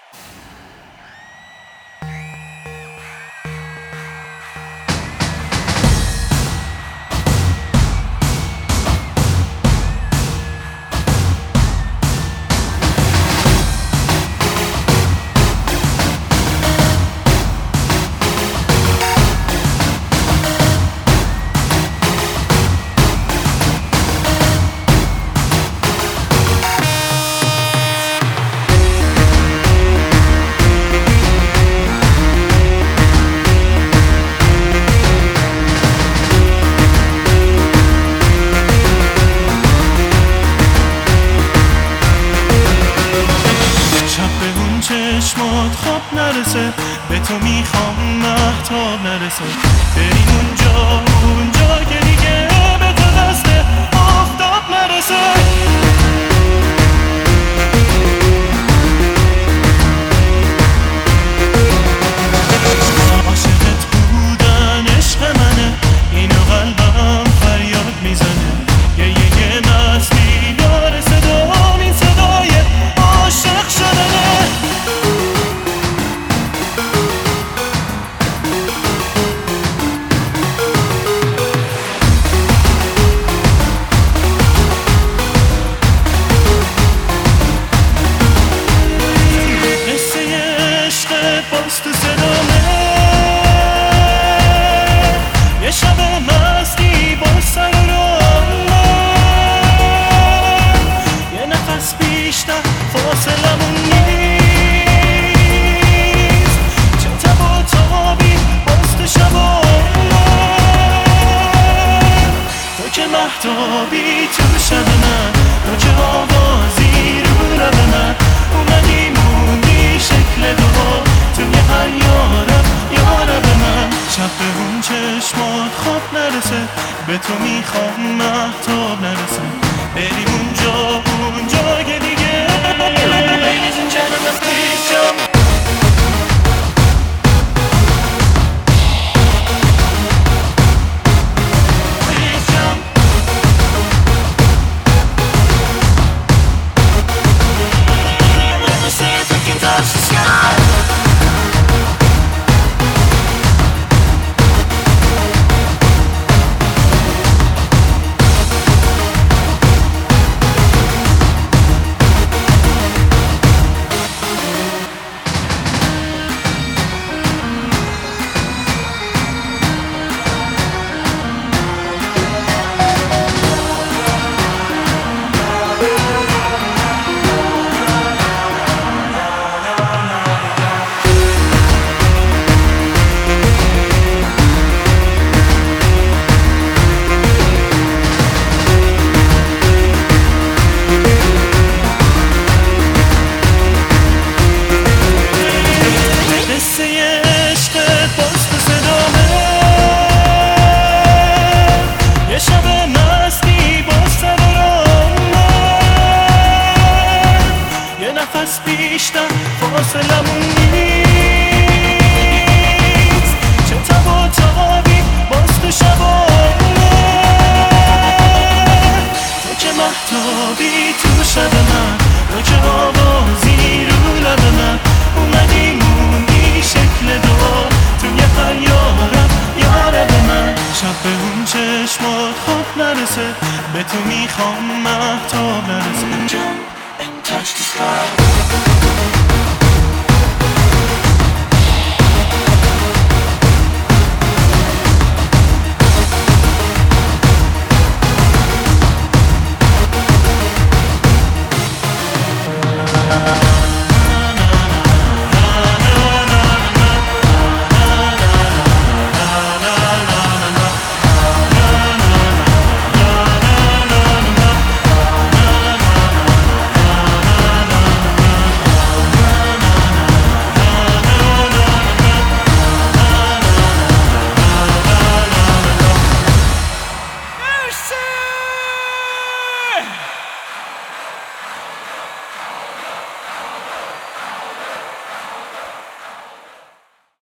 چشمات خواب نرسه، به تو میخوام مهتاب نرسه، بریم اونجا که دیگه به تو دست آفتاب نرسه. عاشقت بودن عشق منه، اینو قلبم فریاد میزنه، یه مستی داره صدام، این صدای عاشق شدنه. باز تو صدامه، یه شب مستی با سر و راه، یه نفس بیشتر فاصلمون نیست، چه تب و تابی باز تو شبامه، تو که مهتابی تو شب من، تو که آوازی رو لب من، اومدی موندی شکل دوبار توی هر یارب من. شب به اون چشمات خواب نرسه، به تو میخوام مهتاب نرسه، بریم اونجا که دیگه. Ladies and gentlemen, please jump. Please jump. Let me see if we can touch the sky. بیشتر فاصلمون نیست، چه تب و تابی باز تو شبامه، تو که مهتابی تو شب من، تو که